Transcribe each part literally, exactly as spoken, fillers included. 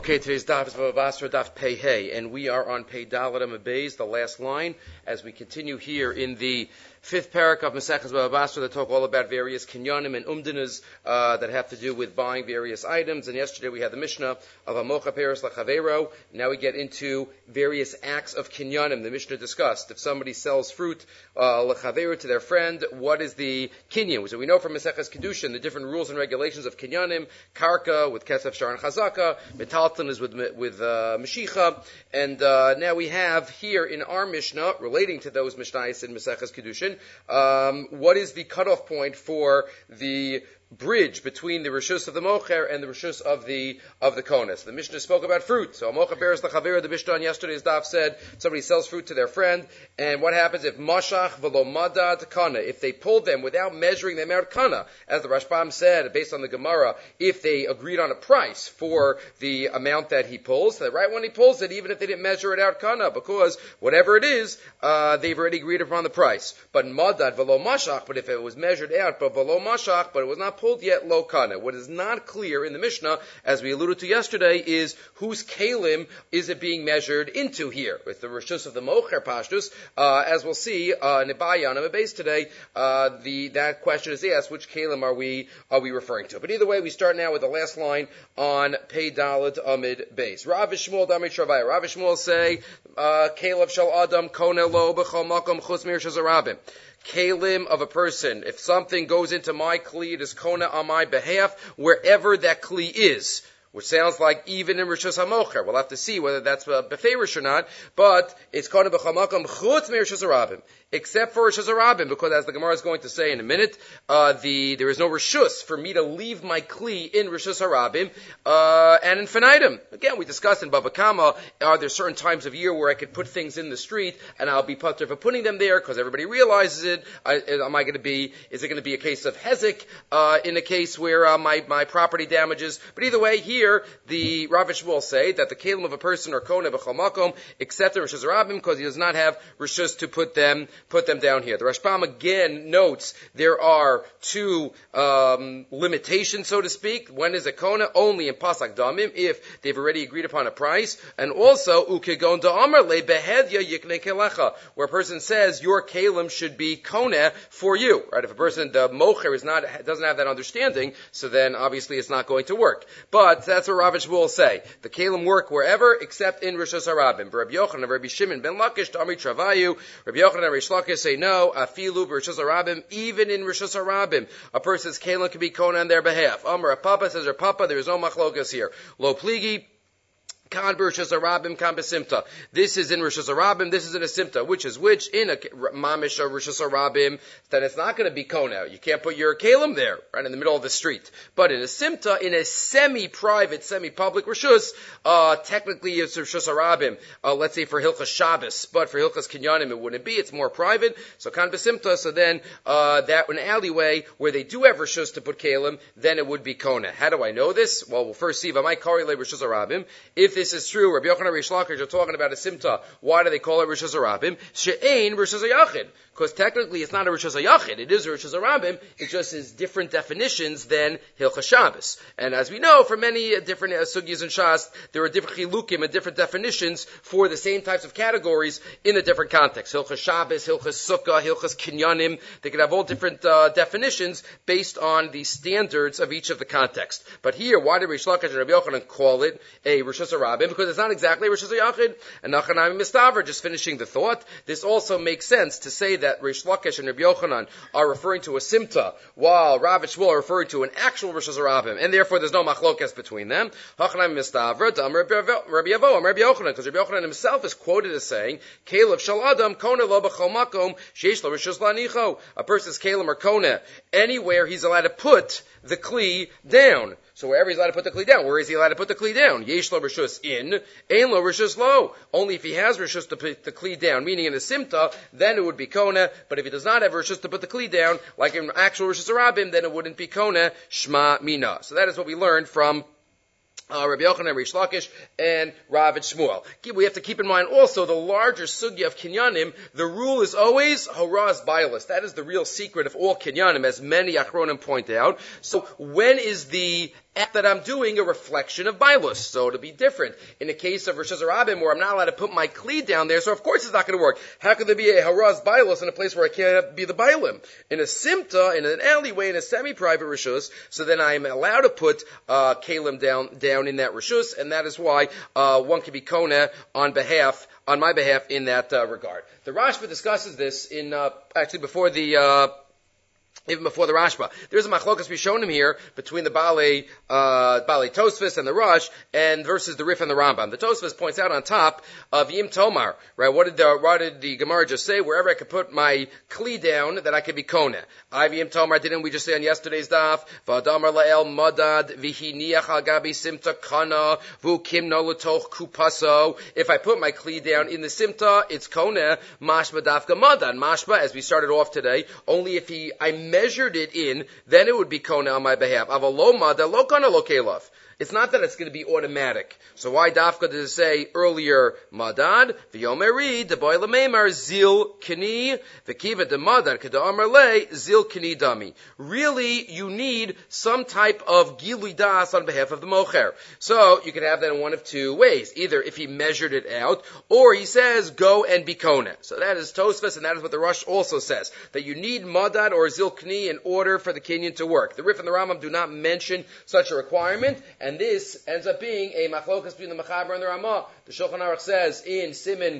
Okay, today's daf is Bava Basra daf Pei Hey, and we are on Pei Dalet Amud Beis, the last line, as we continue here in the fifth parak of Maseches Bava Basra that talk all about various kinyanim and umdinas uh, that have to do with buying various items. And yesterday we had the Mishnah of Amocha Peres Lachavero. Now we get into various acts of kinyanim. The Mishnah discussed if somebody sells fruit uh, Lachavero to their friend, what is the kinyan? So we know from Maseches Kedushin the different rules and regulations of kinyanim. Karka with Kesef Shar and Chazaka. Metalton is with with uh, Mashicha. And uh, now we have here in our Mishnah, relating to those Mishnayos in Maseches Kedushin, Um, what is the cutoff point for the bridge between the rishus of the mocher and the rishus of the of the konas? The Mishnah spoke about fruit. So mocha beres lachaver. The Mishnah on yesterday's daf said somebody sells fruit to their friend, and what happens if mashach v'lo madad kana? If they pulled them without measuring them out kana, as the Rashbam said, based on the Gemara, if they agreed on a price for the amount that he pulls, that right when he pulls it, even if they didn't measure it out kana, because whatever it is, uh, they've already agreed upon the price. But madad v'lo mashach. But if it was measured out, but v'lo mashach, but it was not pulled yet, lo kana. What is not clear in the Mishnah, as we alluded to yesterday, is whose kalim is it being measured into here? With the rishus of the mocher pashtus, uh, as we'll see uh, in Ibaya on a base today, uh, the that question is asked: which kalim are we are we referring to? But either way, we start now with the last line on Pei Dalet Amud Beis. Rav Shmuel Damei Travaya. Rav Shmuel say uh, kalim shel adam kone lo b'chol makom chutz mirshas arabim. Kalim of a person. If something goes into my kli, it is kona on my behalf, wherever that kli is. Which sounds like even in Rishus HaMocher. We'll have to see whether that's uh, beferish or not, but it's kona b'chamakom chutz mirshus harabim, except for Rishus harabim, because as the Gemara is going to say in a minute, uh, the there is no Rishus for me to leave my kli in Rishus harabim, uh, and infinitum. Again, we discussed in Bava Kama, are there certain times of year where I could put things in the street, and I'll be putter for putting them there, because everybody realizes it. I, am I going to be, is it going to be a case of hezek, uh, in a case where uh, my, my property damages? But either way, here, the Rav Shmuel say that the kalim of a person are kona b'chol makom, except the Rishus harabim, because he does not have Rishus to put them put them down here. The Rashbam again notes there are two um, limitations, so to speak. When is a kona? Only in pasak damim, if they've already agreed upon a price, and also ukegon da'amar le behedya yikne kelecha, where a person says your kalim should be kona for you. Right? If a person the mocher is not doesn't have that understanding, so then obviously it's not going to work. But that's what Rav Shmuel say. The kalim work wherever except in Rishus harabim. Rabbi Yochanan and Rabbi Shimon ben Lakish Tamri Travayu. Rabbi Yochanan and Rish Lakish say no. Afilu Rishus harabim. Even in Rishus harabim, a person's kalim can be kona on their behalf. Amar Papa says, "Her Papa, there is no machlokas here. Lo pligi." Kan b'Rishus harabim, kan b'simta. This is in Rishus harabim, this is in a simta. Which is which? In a mamish of Rishus harabim, then it's not going to be kona. You can't put your kalim there, right in the middle of the street. But in a simta, in a semi-private, semi-public Rishus, uh, technically it's Rishus harabim. Uh, let's say for Hilchas Shabbos, but for Hilchas Kinyanim it wouldn't be. It's more private. So kan b'simta. So then uh, that an alleyway where they do have Rishus to put kalim, then it would be kona. How do I know this? Well, we'll first see. V'may kari le Rishus harabim. If this is true, Rabbi Yochanan and Rish Lakish are talking about a simta. Why do they call it Rishus harabim? She'ein Rishus hayachid. Because technically it's not a Rishus hayachid. It is a Rishus harabim. It just is different definitions than Hilchas Shabbos. And as we know, for many uh, different uh, sugyas and shas, there are different chilukim and different definitions for the same types of categories in a different context. Hilchas Shabbos, Hilchas Sukkah, Hilchas Kinyanim. They could have all different uh, definitions based on the standards of each of the context. But here, why did Rish Lakish and Rabbi Yochanan call it a Rishus harabim? Because it's not exactly Rishus hayachid. And Nachanami Mistaver, just finishing the thought, this also makes sense to say that Rish Lakish and Rabbi Yochanan are referring to a simta, while Rav Shmuel are referring to an actual Rishus harabim, and therefore there's no machlokas between them. Nachanami Mistaver, Dam Rabbi Yavo, Rabbi Yochanan, because Rabbi Yochanan himself is quoted as saying, Caleb shal Adam, Kona lo b'chol makom, sheish lo Rishus lanicho. A person's kalim or kona, anywhere he's allowed to put the kli down. So wherever he's allowed to put the kli down, where is he allowed to put the kli down? Yesh lo rishus in, ein lo rishus lo. Only if he has rishus to put the kli down, meaning in a simta, then it would be kona. But if he does not have rishus to put the kli down, like in actual rishus harabim, then it wouldn't be kona. Shma mina. So that is what we learned from Uh, Rabbi Yochanan, Rish Lakish, and Rav Shmuel. We have to keep in mind also the larger sugya of kinyanim. The rule is always haraz bailis. That is the real secret of all kinyanim, as many achronim point out. So when is the that I'm doing a reflection of Bailus. So it'll be different. In the case of Rosh Hashanah where I'm not allowed to put my Kli down there, so of course it's not going to work. How could there be a Haraz Bailus in a place where I can't be the Bailim? In a Simta, in an alleyway, in a semi-private Rishus, so then I am allowed to put uh, Kalim down down in that Rishus, and that is why uh, one can be Kona on behalf, on my behalf in that uh, regard. The Rashba discusses this in, uh, actually before the, uh, even before the Rashba. There's a machlokas Rishonim here between the Bale, uh, Bale Tosfos and the Rosh, and versus the Rif and the Rambam. The Tosfos points out on top of Yim Tomar, right? What did the, what did the Gemara just say? Wherever I could put my Kli down, that I could be Kona. I Yim Tomar, didn't we just say on yesterday's daf? V'adamar la'el madad v'hiniach al gabi simta kana v'u kimno l'toch kupaso. If I put my Kli down in the simta, it's Kona, mashma dafka madad. Mashma, as we started off today, only if he, I measured it in, then it would be Kona on my behalf. Avaloma, the lo kana lo kelaf. It's not that it's going to be automatic. So why dafka did it say earlier madad? V'yomeri deboy lememar zil kini v'kiva de madad kada amar le zil kini dami. Really, you need some type of gilui das on behalf of the mocher. So you can have that in one of two ways. Either if he measured it out, or he says go and be Kona. So that is Tosfos, and that is what the Rosh also says, that you need madad or zil kini in order for the kinyan to work. The Rif and the Rambam do not mention such a requirement. And this ends up being a machlokas between the Mechaber and the Ramah. The Shulchan Aruch says in Siman,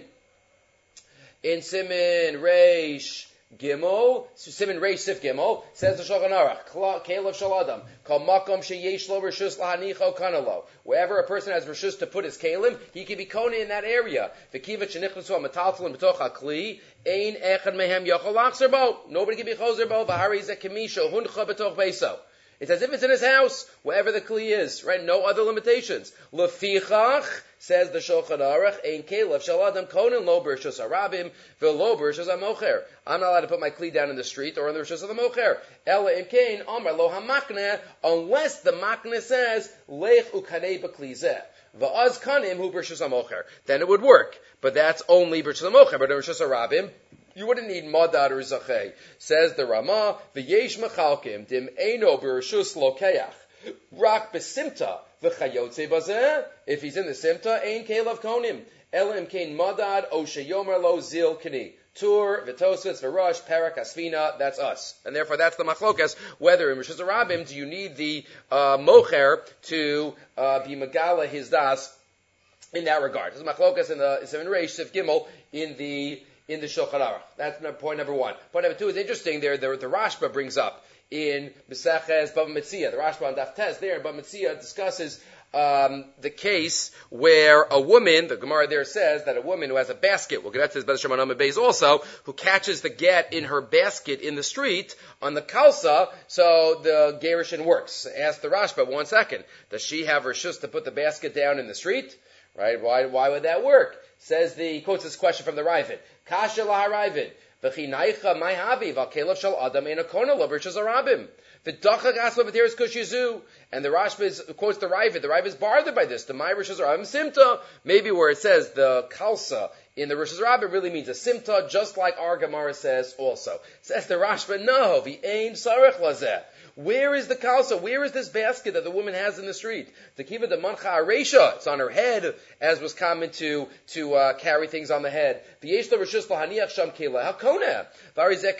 in Siman Reish Gimel, Siman Reish Sif Gimel, says the Shulchan Aruch, Kelev Shel Adam, Kol Makom Sheyesh Lo Rishus Lahanicho Kanalo. Wherever a person has Rishus to put his Kalim, he can be Kona in that area. V'kivat Shenichlusu HaMetaltalin B'toch HaKli, Ein Echad Mehem Yochol Lachzer Bo. Nobody can be Chozer Bo, V'hari Zeh Kemisha Huncha B'toch Beiso. It's as if it's in his house, wherever the Kli is, right? No other limitations. Lefichach, says the Shulchan Aruch, ein kelev shel adam konen lo b'rishus harabim v'lo b'rishus hamocher. I'm not allowed to put my Kli down in the street or in the rishus of the mocher. Ela im kain amar lo hamakneh, unless the makneh says lech ukanei b'kli zeh. Va'az kanim hu b'rishus hamocher. Then it would work. But that's only b'rishus hamocher. But in rishus harabim, you wouldn't need madad or zachei. Says the Ramah, v'yesh machalkim dim eino b'rishus lokeach rak besimta v'chayotze bazeh. If he's in the simta, ein kelev konim elam kain madad o sheyomer lo zil kini. Tur v'tosfos v'rosh perak asfina. That's us, and therefore that's the machlokas. Whether in rishus harabim do you need the uh, mocher to uh, be megala his das in that regard? This is machlokas in the seven reish sif gimel in the in the Shulchan Aruch. That's point number one. Point number two is interesting. There, the, the Rashba brings up in Meseches Bava Metzia. The Rashba on Daf Tes there in Bava Metzia discusses um, the case where a woman, the Gemara there says that a woman who has a basket, we'll get to this Bez Shemana Beis also, who catches the get in her basket in the street on the Kalsa, so the Gerushin works. Ask the Rashba, one second, does she have her shus to put the basket down in the street? Right? Why, why would that work? Says the, he quotes this question from the Ravid. Kasha laharavid. V'chinaicha mai havi v'kelev shel adam ein akona lo b'rishus harabim. V'dachak asma v'teres kushizu. And the Rashba quotes the Ravid. The Ravid is bothered by this. The mai rishus harabim simta. Maybe where it says the kalsa in the rishus harabim really means a simta, just like our Gemara says also. Says the Rashba, no, v'ein sarech lazeh. Where is the kalsa? Where is this basket that the woman has in the street? The kiva the mancha aresha. It's on her head, as was common to to uh, carry things on the head. V'yesh lo rishus lahaniach sham kela hakona. Varizeh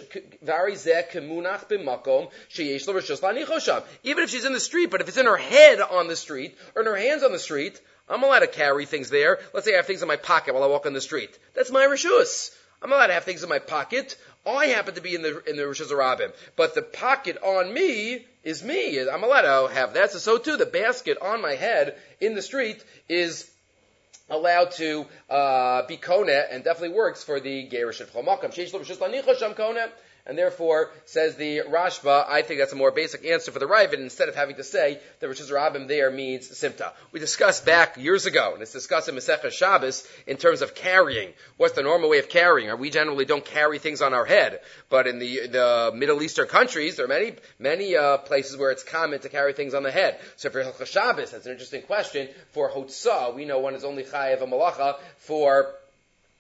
kemunach b'makom sheyesh lo rishus lahanicho sham. Even if she's in the street, but if it's in her head on the street or in her hands on the street, I'm allowed to carry things there. Let's say I have things in my pocket while I walk on the street. That's my rishus. I'm allowed to have things in my pocket. I happen to be in the in the Rishus Harabim, but the pocket on me is me. I'm allowed to have that. So, so too, the basket on my head in the street is allowed to uh, be kona, and definitely works for the Gerush of Chomakam. Sheish lo Rishus lanicha sham kona. And therefore, says the Rashba, I think that's a more basic answer for the Ravid, instead of having to say that Rishus Harabim there means simta. We discussed back years ago, and it's discussed in Masechah Shabbos, in terms of carrying. What's the normal way of carrying? We generally don't carry things on our head. But in the, the Middle Eastern countries, there are many, many uh, places where it's common to carry things on the head. So for Hilchah Shabbos, that's an interesting question. For Hotzah, we know one is only chayav a malacha for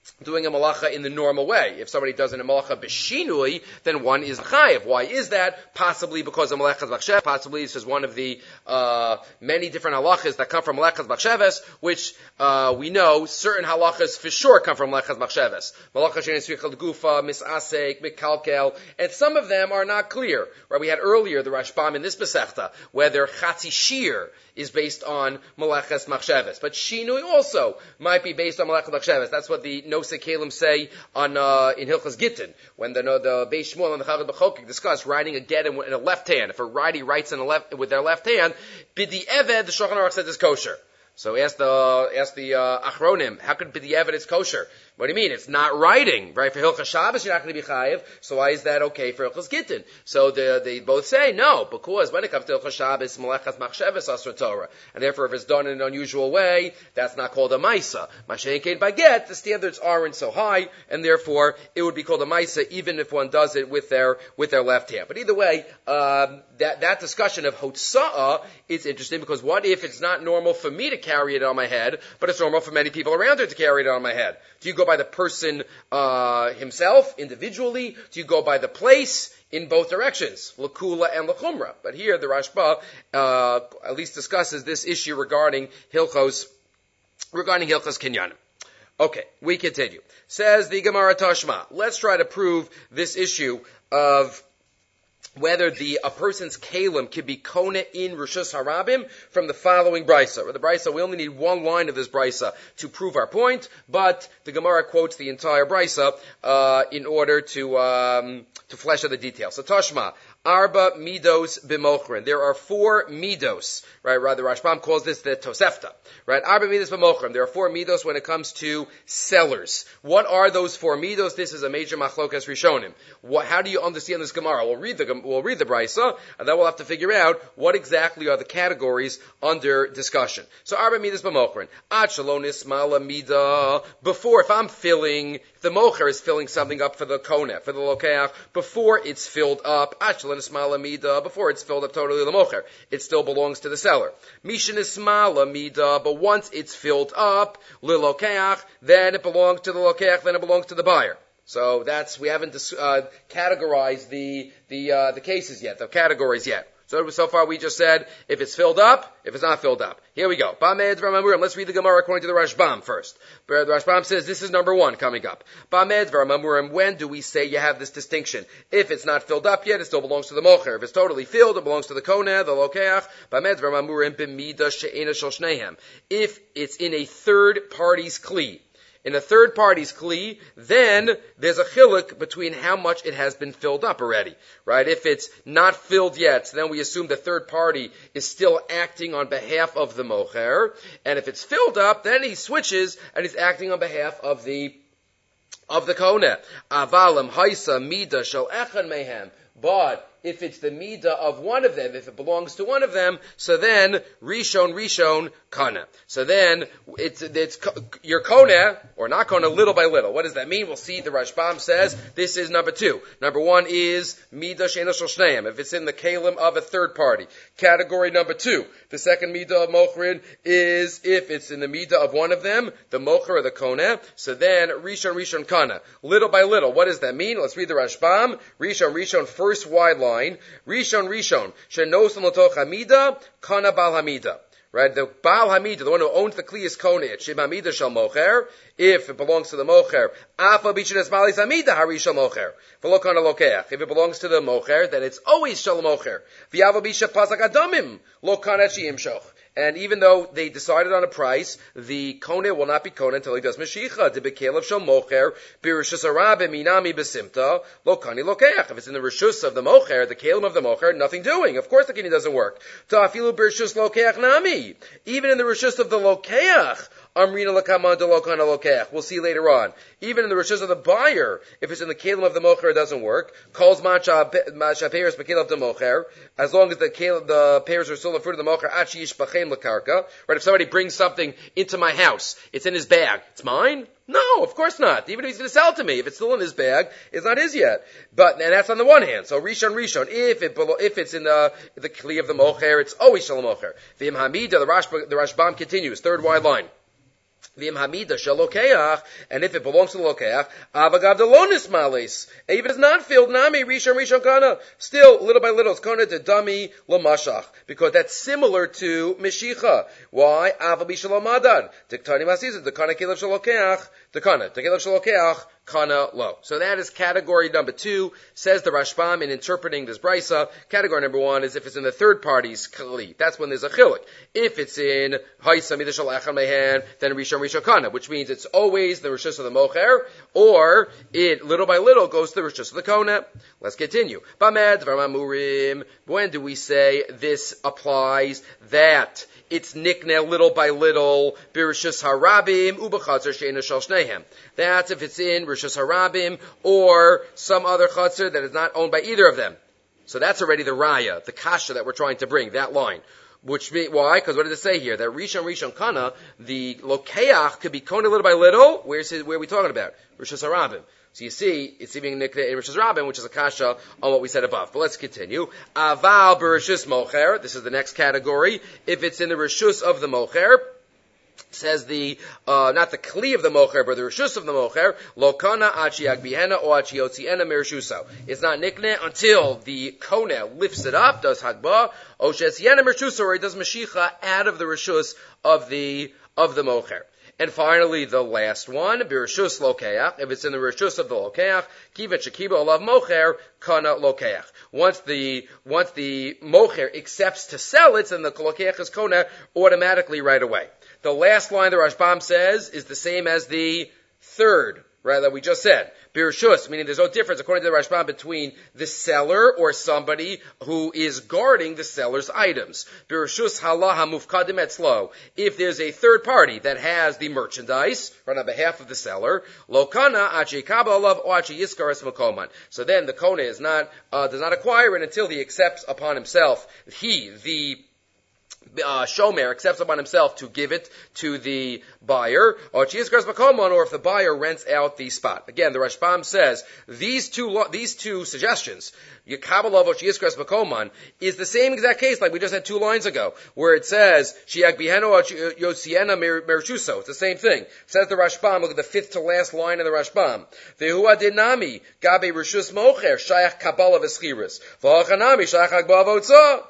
doing a malacha in the normal way. If somebody does a malacha b'shinui, then one is chayiv. Why is that? Possibly because of malachas machshev. Possibly this is one of the uh, many different halachas that come from malachas machsheves, which uh, we know certain halachas for sure come from malachas machsheves. Malacha shenisrichel gufa, misasek, mikalkel, and some of them are not clear. Right? We had earlier the Rashbam in this Masechta whether chatzi shir is based on malachas machsheves, but shinui also might be based on malachas machsheves. That's what the Nosei Kalim say on uh, in Hilchas Gittin when the the Beis Shmuel and the Chagad B'chokik discuss writing a get in, in a left hand. If a righty writes in a left with their left hand, b'di eved the Shulchan Aruch says is kosher. So ask the ask the uh, Achronim, how could b'di eved is kosher? What do you mean? It's not writing, right? For Hilchas Shabbos, you're not going to be chayiv. So why is that okay for Hilchas Gittin? So the, they both say no, because when it comes to Hilchas Shabbos, malachas machsheves asur Torah, and therefore if it's done in an unusual way, that's not called a maisa. Mashen kein by get, the standards aren't so high, and therefore it would be called a maisa even if one does it with their with their left hand. But either way, um, that that discussion of hotza'ah is interesting because what if it's not normal for me to carry it on my head, but it's normal for many people around it to carry it on my head? Do you go by the person uh, himself, individually? Do you go by the place? In both directions, L'kula and L'chumra. But here the Rashba uh, at least discusses this issue regarding Hilchos, regarding Hilchos Kinyanim. Okay, we continue. Says the Gemara Tashma. Let's try to prove this issue of whether the a person's kalim can be kona in Rishus Harabim from the following brisa. The brisa, we only need one line of this brisa to prove our point, but the Gemara quotes the entire brisa uh, in order to um, to flesh out the details. So Tashma, Arba midos b'mochrin. There are four midos, right? Rather, Rashbam calls this the Tosefta, right? Arba midos b'mochrin. There are four midos when it comes to sellers. What are those four midos? This is a major machlokas rishonim. What, how do you understand this Gemara? We'll read the we'll read the brisa, and then we'll have to figure out what exactly are the categories under discussion. So Arba midos b'mochrin. Ad shalonis mala mida. Before, if I'm filling, if the mocher is filling something up for the koneh, for the lokeach, before it's filled up, Ad before it's filled up totally the mocher, it still belongs to the seller. Mishin ismala mida, but once it's filled up, lilokeach, then it belongs to the lokeach, then it belongs to the buyer. So that's, we haven't uh, categorized the the uh, the cases yet, the categories yet. So, so far we just said, if it's filled up, if it's not filled up. Here we go. Let's read the Gemara according to the Rashbam first. The Rashbam says this is number one coming up. When do we say you have this distinction? If it's not filled up yet, it still belongs to the mocher. If it's totally filled, it belongs to the koneh, the lokeach. If it's in a third party's kli, in a third party's kli, then there's a chiluk between how much it has been filled up already, right? If it's not filled yet, so then we assume the third party is still acting on behalf of the mocher, and if it's filled up, then he switches and he's acting on behalf of the of the koneh. Avalim haisa mida shel echad mehem. But if it's the midah of one of them, if it belongs to one of them, so then rishon rishon kana. So then it's it's your kona or not kona little by little. What does that mean? We'll see. The Rashbam says this is number two. Number one is midah she'ena shel shneim. If it's in the kalim of a third party. Category number two. The second midah of mochrin is if it's in the midah of one of them, the mocher or the kona. So then rishon rishon kana. Little by little. What does that mean? Let's read the Rashbam. Rishon rishon, first wide line. Rishon Rishon, shenosam l'toch hamida, kana bal hamida. Right, the Baal Hamida, the one who owns the Kli is Koneh, Shib Hamida shel Mocher, if it belongs to the Mocher, Afa Bichinas Malis Hamida Hari shel Mocher, V'lo Kana Lokeach. If it belongs to the Mocher, then it's always shel Mocher. V'yava Bisha Pasak Adamim, Lo Kana Shiyim Shoch. And even though they decided on a price, the Koneh will not be Koneh until he does Meshicha. De Bekelev shel Mocher, Birishus Arabim Inami Besimta, Lo Kani Lokeach. If it's in the Rishus of the Mocher, the Kalim of the Mocher, nothing doing. Of course the Kini doesn't work. Ta'afilu Birishus Lokeach Nami. Even in the Rishus of the Lokeach, Amrina Lakama de Lokana Lokeach. We'll see later on. Even in the Rishus of the buyer, if it's in the Kalim of the Mocher, it doesn't work. Calls Macha Peiros Bekelim of the Mocher, as long as the the pairs are still the fruit of the Mocher, Achi Yishbachem Lakarka. Right, if somebody brings something into my house, it's in his bag. It's mine? No, of course not. Even if he's going to sell it to me, if it's still in his bag, it's not his yet. But, and that's on the one hand. So, Rishon, Rishon, if it, if it's in the, the Kli of the Mocher, it's always Shalom Mocher. V'im Hamida, the Rashba, the Rashbam continues, third wide line. And if it belongs to the lokeach, avagav delonis males. If it is not filled, nami rishon rishon kana. Still, little by little, it's kana to dummy lamashach, because that's similar to mishicha. Why? Avabi shalomadad. Diktani masizah. The kana kilav shalokeach. The kana. The kilav shalokeach. Kana lo. So that is category number two, says the Rashbam in interpreting this brisa. Category number one is if it's in the third party's kli. That's when there's a chiluk. If it's in haisa midashal echad mehan, then rishon rishon kana, which means it's always the rishus of the mocher, or it little by little goes to the rishus of the kona. Let's continue. Bamed v'mamurim. When do we say this applies? That it's nikneh little by little, birishus harabim ubachatzer she'ena shal shnehem. That's if it's in Rishus Harabim or some other chatzar that is not owned by either of them. So that's already the raya, the kasha that we're trying to bring, that line. Which mean, why? Because what did it say here? That Rishon Rishon Kana, the lokeach could be kona little by little. Where's his, where are we talking about? Rishus Harabim. So you see, it's even nikneh in Rishus Harabim, which is a kasha on what we said above. But let's continue. Aval b'Rishus Mocher. This is the next category. If it's in the Rishus of the Mocher, says the, uh, not the kli of the mocher, but the rishus of the mocher, lo kana achi yagbihena or achi yotziena merishuso. It's not nikneh until the kona lifts it up, does hagba, o shesiena merishuso, or it does mashicha out of the rishus of the, of the mocher. And finally, the last one, birishus lokeach. If it's in the rishus of the lokeach, kivet shekiba olav mocher, kana lokeach. Once the, once the mocher accepts to sell it, then the lokeach is kona automatically right away. The last line the Rashbam says is the same as the third, right, that we just said. Birshus, meaning there's no difference, according to the Rashbam, between the seller or somebody who is guarding the seller's items. Birshus halah hamufkadim etzlo. If there's a third party that has the merchandise, right, on behalf of the seller, lo kana achi kaba alav o achi yiskaras makoman. So then the kona is not, uh, does not acquire it until he accepts upon himself, he, the Uh, Shomer accepts upon himself to give it to the buyer, or or if the buyer rents out the spot. Again, the Rashbam says these two lo- these two suggestions, Yekabalov or Shiyiskras Bakoman, is the same exact case like we just had two lines ago, where it says Shiak Biheno or Yosiena Mershuso. It's the same thing. It says the Rashbam. Look at the fifth to last line of the Rashbam. Vehua Dinami Gabe Rishus Mocher Shayach Kabbalah Veschiris V'Hachanami Shayach Agba Avotza.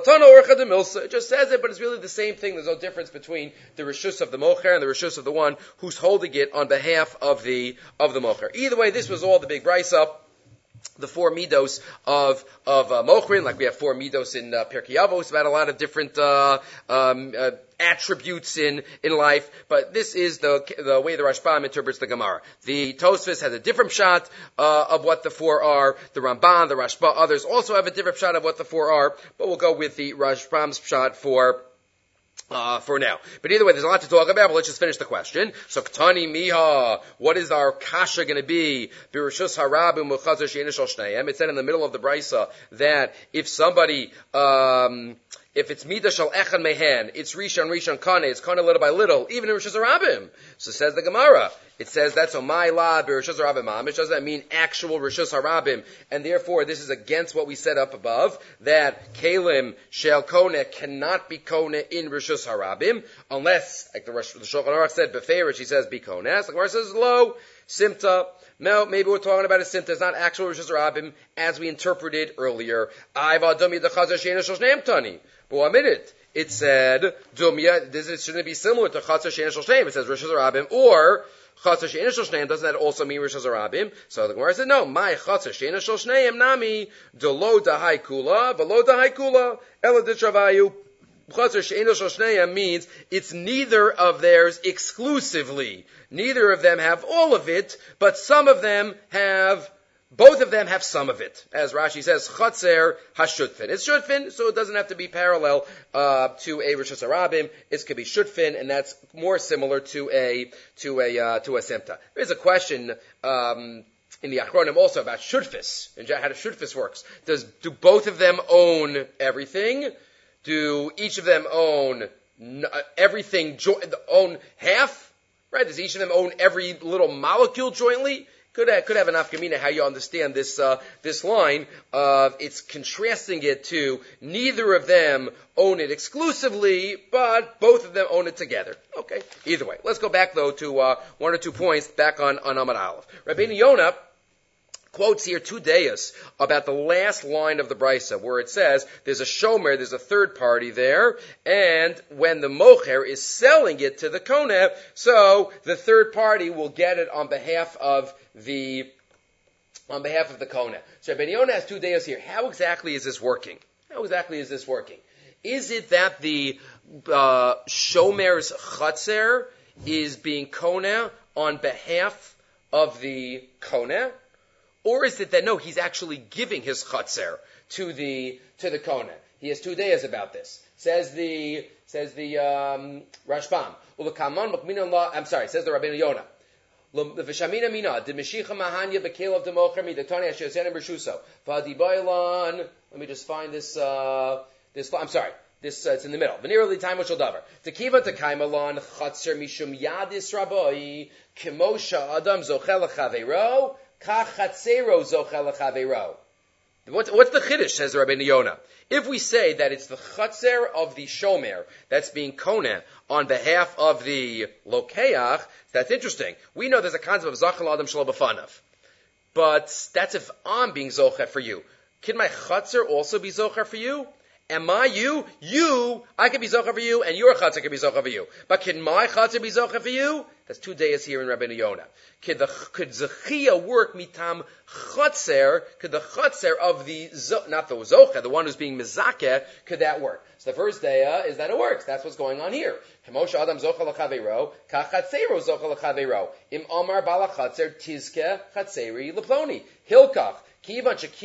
It just says it, but it's really the same thing. There's no difference between the rishus of the mocher and the rishus of the one who's holding it on behalf of the of the mocher. Either way, this was all the big brisa, the four midos of of uh, mochrin, like we have four midos in uh, Pirkei Avos, about a lot of different uh, um, uh, attributes in in life. But this is the the way the Rashbam interprets the Gemara. The Tosfos has a different shot uh, of what the four are. The Ramban, the Rashba, others also have a different shot of what the four are. But we'll go with the Rashbam's shot for. Uh, for now. But either way, there's a lot to talk about, but let's just finish the question. So, Ktani Miha, what is our kasha going to be? Birishus Harabim Muchazer She'ena Shel Shneim. It said in the middle of the brisa that if somebody, um, if it's Midah Shel Echad Mehen, it's Rishon Rishon Kana, it's Kana little by little, even in Rishus Harabim. So says the Gemara. It says that's a my la b'Rishus Harabim Mamish. Does that mean actual Rishus Harabim? And therefore, this is against what we said up above, that Kalim Shel Kone cannot be Kone in Rishus Harabim, unless, like the, the Shulchan Aruch said, Beferish, he says, be Kone. The Gemara says, lo, Simta. No, maybe we're talking about a Simta. It's not actual Rishus Harabim, as we interpreted earlier. I've Adami the Chazer She'ena Shel Shneim Tani. But one minute. It said, Dumya, this is, shouldn't it be similar to Chazer She'ena Shel Shneim? It says Rishus Harabim, or Chatzar she'ena shel shneim, doesn't that also mean Rishus Harabim? So the Gemara said, no, my Chatzar she'ena shel shneim nami, delo dahai kula, velo dahai kula, ela ditchavayu. Chatzar she'ena shel shneim means it's neither of theirs exclusively. Neither of them have all of it, but some of them have, both of them have some of it. As Rashi says, Chatzer hashutfin. It's shutfin, so it doesn't have to be parallel uh, to a Rishus Harabim. It could be shutfin, and that's more similar to a to a uh, to a simta. There's a question um, in the Achronim also about shutfis and how the shutfis works. Does do both of them own everything? Do each of them own everything? Jo- own half? Right? Does each of them own every little molecule jointly? could have, could have an afkamina how you understand this uh, this line of it's contrasting it to neither of them own it exclusively, but both of them own it together. Okay, either way. Let's go back though to uh, one or two points back on on Amud Aleph. Rabbeinu Yonah quotes here two deis about the last line of the brisa, where it says there's a shomer, there's a third party there, and when the mocher is selling it to the koneh, so the third party will get it on behalf of the on behalf of the koneh. So Rabbeinu Yonah has two deis here. How exactly is this working? How exactly is this working? Is it that the uh, shomer's chatzer is being koneh on behalf of the koneh? Or is it that, no, he's actually giving his chatzer to the to the koneh? He has two days about this. Says the says the um, Rashbam. I'm sorry. Says the Rabbeinu Yonah. Let me just find this. Uh, this I'm sorry. This uh, it's in the middle. V'nirali time which will davar. Tekiva tekaimalon chatzer mishum yadis rabbi kimosha adam zochel chaveiro. What's, what's the chiddush, says the Rabbeinu Yonah? If we say that it's the chatzer of the shomer that's being koneh on behalf of the lokeach, that's interesting. We know there's a concept of zachal adam shelo b'fanav. But that's if I'm being zocher for you. Can my chatzer also be zocher for you? Am I you? You, I can be zocher for you, and your chatzer can be zocher for you. But can my chatzer be zocher for you? That's two days here in Rabbeinu Yonah. Could the could zechia work mitam chatzer? Could the chatzer of the not the zocher, the one who's being mizakeh, could that work? So the first day uh, is that it works. That's what's going on here. Kemosha adam zocher l'chaveiro, kachatzero zocher l'chaveiro. Im omar bala chatzer tizke chatzeri leploni hilkach. Once the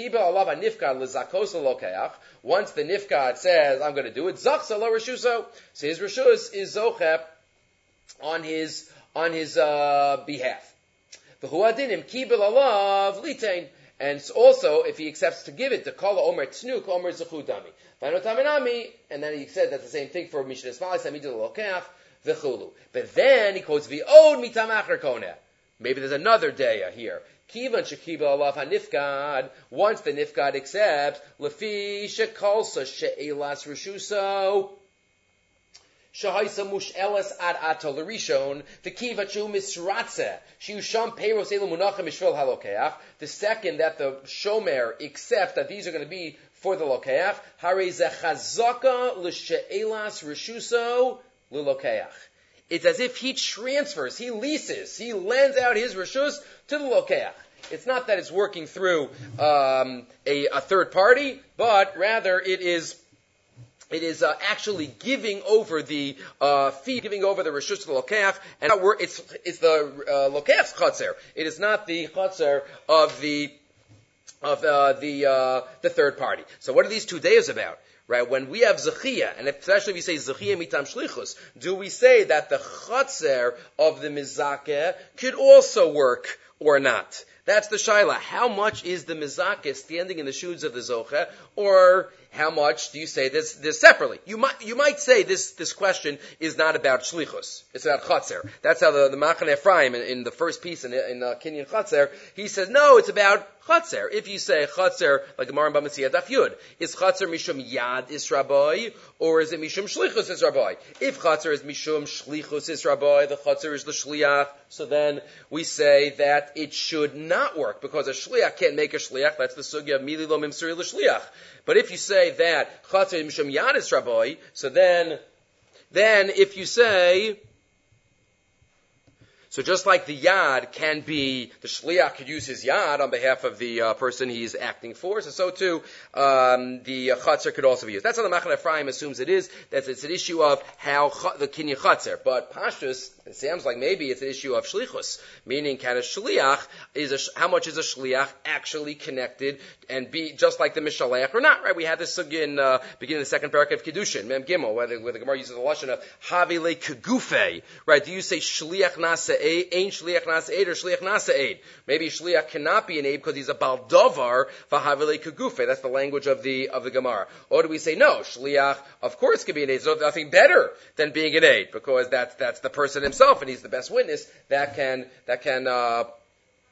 nifkad says, I'm going to do it, zachsa lo reshuso. So his reshus is zochep on his, on his, uh, behalf. V'huadinim kibel alav litain. And also, if he accepts to give it, to call omer tznuk, omer zechudami. V'anotaminami, and then he said that's the same thing for mishnah esmalis, amidul lokeach, v'chulu. But then he quotes v'od mitam acher koneh. Maybe there's another daya here. Kivan shekibel alav hanifkad. Once the nifkad accepts, lefi shekolsa she'elas reshuso, shahaisa mush'elas ad atol rishon, v'kiva chu misratze, shiusham peiros elu munachem mishvil halokeach. The second that the shomer accepts that these are going to be for the lokeach, harei zechazaka l'she'elas reshuso l'lokeach. It's as if he transfers, he leases, he lends out his reshus to the lokeach. It's not that it's working through um, a, a third party, but rather it is it is uh, actually giving over the uh, fee, giving over the reshus to the lokeach, and it's it's the uh, lokeach's chatzer. It is not the chatzer of the of uh, the uh, the third party. So what are these two days about? Right, when we have zechia, and especially if we say zechia mitam shlichus, do we say that the chatzer of the mizakeh could also work or not? That's the shaila. How much is the mizakeh standing in the shoes of the zocheh, or how much do you say this, this separately? You might, you might say this, this question is not about shlichus. It's about chatzer. That's how the, the Machaneh Ephraim in, in the first piece in, in uh, Kinyan Chatzer, he says, no, it's about chatzer. If you say chatzer, like Gemara in Bava Metzia Daf Yud, is chatzer mishum yad is rabbi, or is it mishum shlichus is rabbi? If chatzer is mishum shlichus is rabbi, the chatzer is the shliach, so then we say that it should not work, because a shliach can't make a shliach. That's the sugya of mili lo mimsuri l'shliach. But if you say that chatzer mishum yad is rabbi, so then, then if you say, so just like the yad can be, the shliach could use his yad on behalf of the uh, person he's acting for, so so too um, the uh, chatzer could also be used. That's how the Machaneh Ephraim assumes it is, that it's an issue of how ch- the kinyan chatzer. But pashtus, it sounds like maybe it's an issue of shlichus, meaning can a shliach, is a, how much is a shliach actually connected and be just like the mishalech or not, right? We had this in uh, beginning of the second parak of Kiddushin, Mem Gimel, where the, where the Gemara uses the lashon of havile kegufe, right? Do you say shliach nasa ain't shliach nasa aid or shliach nasa aid? Maybe shliach cannot be an aid because he's a baldovar v'havile kegufe. That's the language of the of the Gemara. Or do we say no? Shliach, of course, can be an aid. There's nothing better than being an aid because that's that's the person himself and he's the best witness that can that can uh,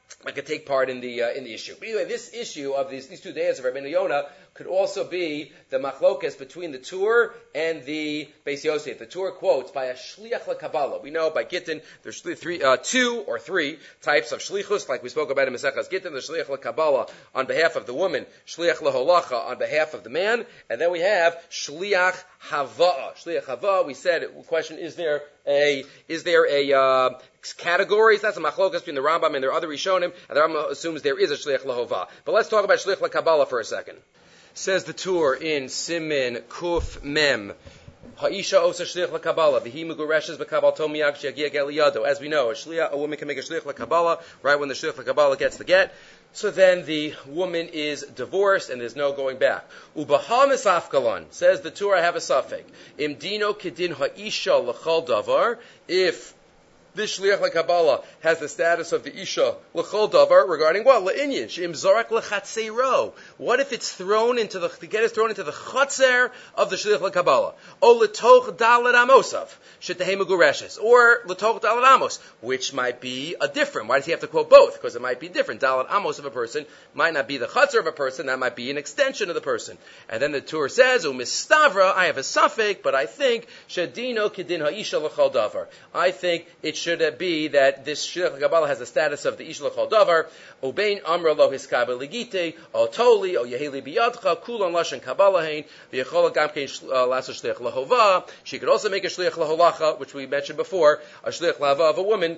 I could take part in the uh, in the issue. But anyway, this issue of these these two days of Rabbeinu Yonah could also be the machlokes between the Tur and the Beis Yosef. The Tur quotes by a shliach lekabbalah. We know by Gittin there's three, uh, two or three types of shlichus, like we spoke about in Maseches Gittin. There's shliach lekabbalah on behalf of the woman, shliach leholacha on behalf of the man, and then we have shliach hava'ah. Shliach hava'ah. We said, the question is there a is there a uh, categories? That's a machlokas between the Rambam and their other Rishonim, and the Rambam assumes there is a shliach lahova. But let's talk about shliach lekabbalah for a second. Says the Tur in Simin Kuf Mem. Ha'isha osa shliach lekabbalah. V'hi megureshes b'kabal tom miyag sheyagiya gel yado. As we know, a shliach, a woman can make a shliach lekabbalah right when the shliach lekabbalah gets the get. So then the woman is divorced and there's no going back. Ubaha misafkalon, says the Tur, I have a suffix. Im dino kedin ha'isha l'chol davar. If this shliach lekabbalah has the status of the isha l'chol davar regarding what? Le'inyan. She'im zorak lechatzeiro. What if it's thrown into the, the get is thrown into the chatzer of the shliach lekabbalah? O letoch dalet amosav. Shetehe megureshes. Or letoch dalet amos, which might be a different. Why does he have to quote both? Because it might be different. Dalet amos of a person might not be the chatzer of a person. That might be an extension of the person. And then the Tur says, umistavra, I have a suffix, but I think shedino kedin ha'isha l'chol davar. I think it should be that this shliach lekabbalah has the status of the ish l'chol davar. Ubein amra lo hiskabel ligite, o toli, o yeheli biyadcha, kulan lashon kabbalah hein, v'yechola gamkein lasa shliach lahova. She could also make a shliach laholacha, which we mentioned before, a shliach lahava of a woman.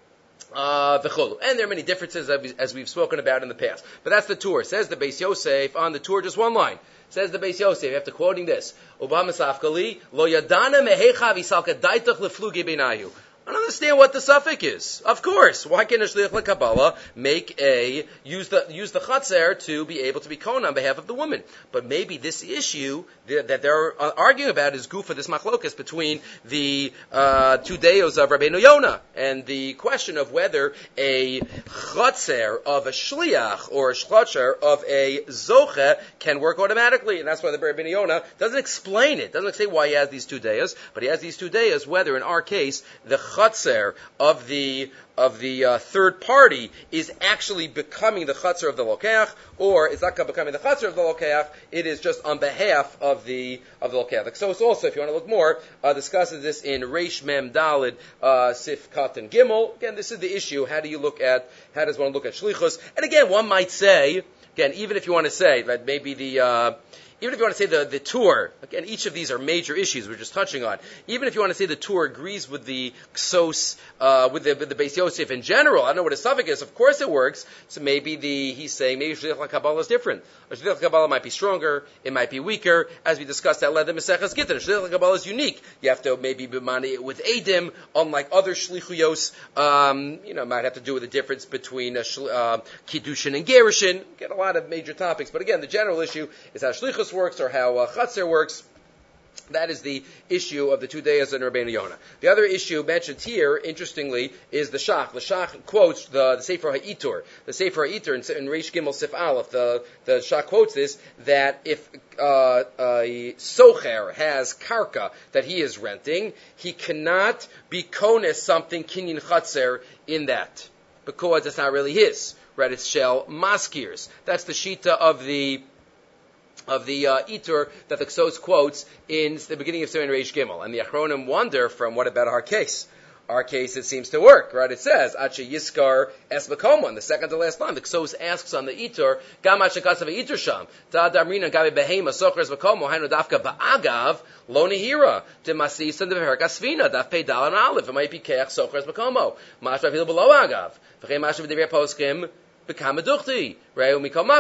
Uh, and there are many differences as we've spoken about in the past. But that's the Tur. Says the Beis Yosef on the Tur, just one line. Says the Beis Yosef, after quoting this, Obama Safkali, lo yadana mehecha v'salka daitach leflugi beinayu. I don't understand what the suffix is. Of course, why can't a shliach lekabbalah make a use the use the chatzer to be able to be kohen on behalf of the woman? But maybe this issue that, that they're arguing about is goof of this machlokas between the uh, two deos of Rabbeinu Yonah and the question of whether a chatzer of a shliach or a chatzer of a zoche can work automatically, and that's why the Rabbeinu Yonah doesn't explain it. Doesn't say why he has these two deos, but he has these two deos. Whether in our case the chatzer of the of the uh, third party is actually becoming the chatzer of the lokeach, or is not becoming the chatzer of the lokeach. It is just on behalf of the of the lokeach. So it's also, if you want to look more, uh, discusses this in Reish Mem Dalid uh, Sif Katan Gimel. Again, this is the issue. How do you look at? How does one look at shlichus? And again, one might say, again, even if you want to say that maybe the uh, Even if you want to say the, the Tur, again, each of these are major issues we're just touching on. Even if you want to say the Tur agrees with the Ksos, uh, with the, with the Beis Yosef in general, I don't know what a suffix is, of course it works, so maybe the, he's saying maybe Shliach LaKabbalah is different. A Shliach LaKabbalah might be stronger, it might be weaker, as we discussed at Led the Maseches Gittin. A Shliach LaKabbalah is unique. You have to maybe be mani with Eidim, unlike other Shlichuyos, um, you know, might have to do with the difference between uh, uh, Kiddushin and Gerushin. Get a lot of major topics, but again, the general issue is how Shlichus works or how uh, Chatzer works. That is the issue of the two days in Rabbeinu Yonah. The other issue mentioned here, interestingly, is the Shach. The Shach quotes the, the Sefer HaItur. The Sefer HaItur in, in Reish Gimel Sif Aleph, the, the Shach quotes this, that if uh, a Socher has karka that he is renting, he cannot be kones something kinyin Chatzer in that, because it's not really his. Right? It's shel maskirs. That's the shita of the of the uh, Itur that the Ksos quotes in the beginning of Sefer Reish Gimel. And the Achronim wonder, from what about our case? Our case, it seems to work, right? It says, Ache Yiskar Es Bekomon, the second to last line. The Ksos asks on the Itur, Gam Ache Katsav Itur Sham, Ta Damrina Gabi Behema Socher Es Bekomon, Hainu Dafka Ba'agav, Lo Nehira, Timasis and the Verik Asfina, Daf Pei Dal and Aleph, it might be Keach Socher Es Bekomo, Mashra Vil Below Agav, V'chei Mashra V'dever Poskim, Become a duchti, right? I don't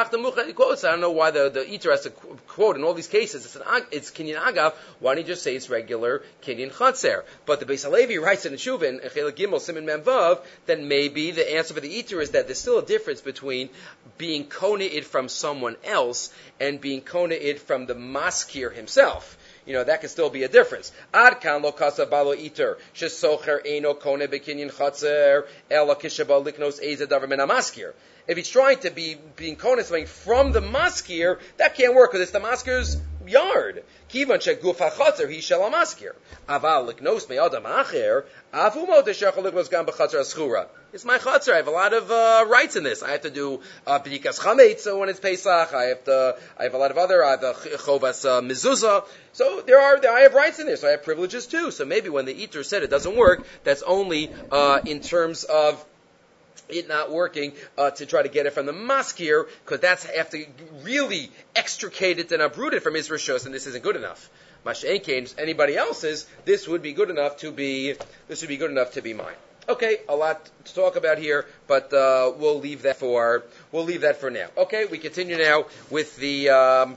know why the the Eater has to quote in all these cases. It's an it's Kinyan Agav. Why don't you just say it's regular Kinyan Chatzer? But the Beis Halevi writes in the Shuvin, Echel Gimel Simin Memvav, that maybe the answer for the Eater is that there's still a difference between being koneid from someone else and being koneid from the maskir himself. You know, that can still be a difference. Ad kan lo kasa balo iter, shesocher eino kone bekinyin chatzer, ela kishaba liknos eze davar min amaskir. If he's trying to be being kone something from the maskir, that can't work because it's the maskir's yard. Kivan sheguf hachatzer he shel amaskir. Aval liknos me'adam acher afu mo deshachol liknos gam b'chatzer aschura. It's my chatzar. I have a lot of uh, rights in this. I have to do uh, b'dikas chametz when it's Pesach. I have to. I have a lot of other. I have the chovas uh, mezuzah. So there are. There, I have rights in this. So I have privileges too. So maybe when the eater said it doesn't work, that's only uh, in terms of it not working uh, to try to get it from the maskir, because that's have to really extricate it and uproot it from his rishos, and this isn't good enough. Masha'enkein, anybody else's, this would be good enough to be. This would be good enough to be mine. Okay, a lot to talk about here, but uh, we'll leave that for we'll leave that for now. Okay, we continue now with the um,